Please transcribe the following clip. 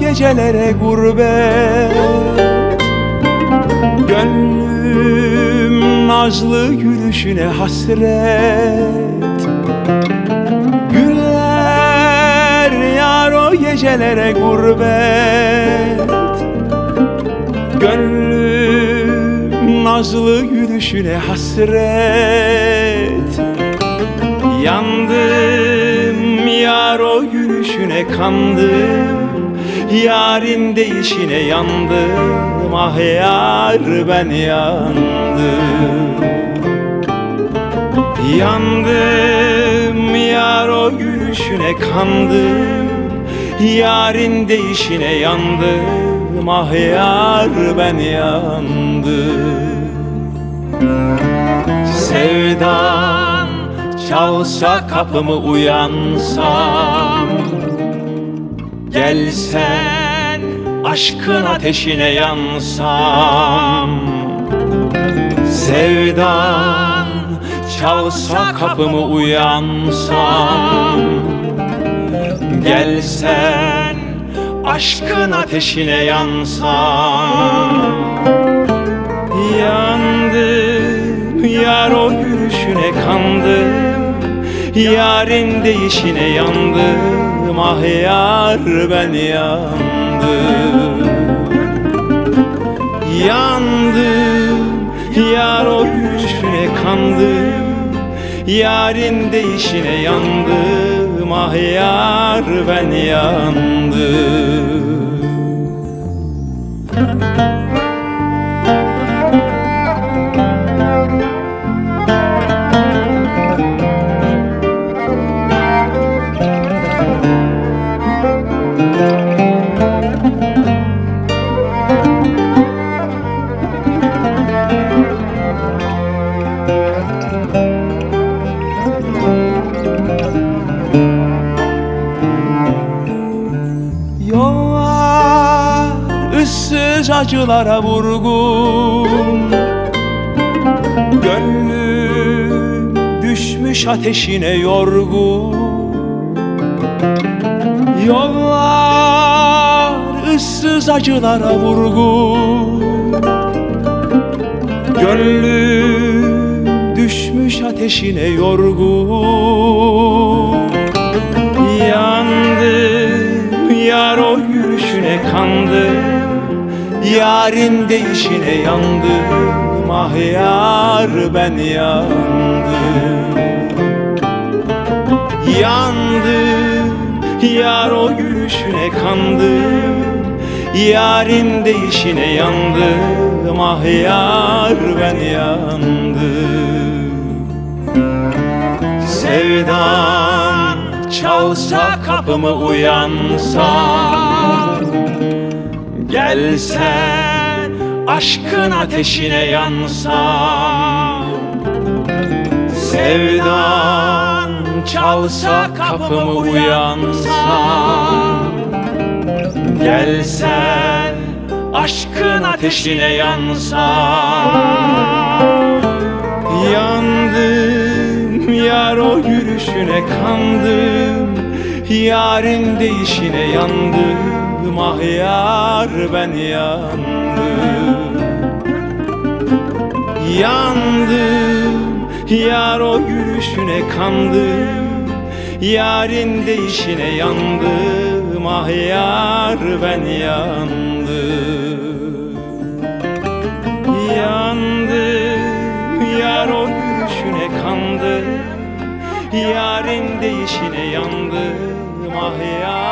gecelere gurbet. Gönlüm nazlı gülüşüne hasret. Güller yar o gecelere gurbet. Gönlüm nazlı gülüşüne hasret. Yandım yar o gülüşüne kandım. Yarın değişine yandım. Ah yar ben yandım. Yandım yar o gülüşüne kandım. Yarın değişine yandım. Ah yar ben yandım. Sevdan çalsa kapımı uyansam, gelsen aşkın ateşine yansam. Sevdan çalsa kapımı uyansam, gelsen aşkın ateşine yansam. Yandım yar o gülüşüne kandım. Yarın değişine yandım. Ah yar ben yandım. Yandım yar o gülüşüne kandım. Yarın değişine yandım. Ah yar ben yandım. Yollar ıssız acılara vurgun. Gönlüm düşmüş ateşine yorgun. Yollar ıssız acılara vurgun. Gönlüm düşmüş ateşine yorgun. Yandım yar o gülüşüne kandım. Yarın değişine yandım. Ah yar ben yandım. Yandım yar o gülüşüne kandım. Yarın değişine yandım. Ah yar ben yandım. Sevdan çalsa kapımı uyansam, gelsen aşkın ateşine yansam. Sevdan çalsa kapımı uyansam, gelsen aşkın ateşine yansam. Yandım yar o gülüşüne kandım. Yarın değişine yandım. Ah yar ben yandım. Yandım yar o gülüşüne kandım. Yarın değişine yandım. Ah yar ben yandım. Yandım yar o gülüşüne kandım. Yarın değişine yandım. Ah yar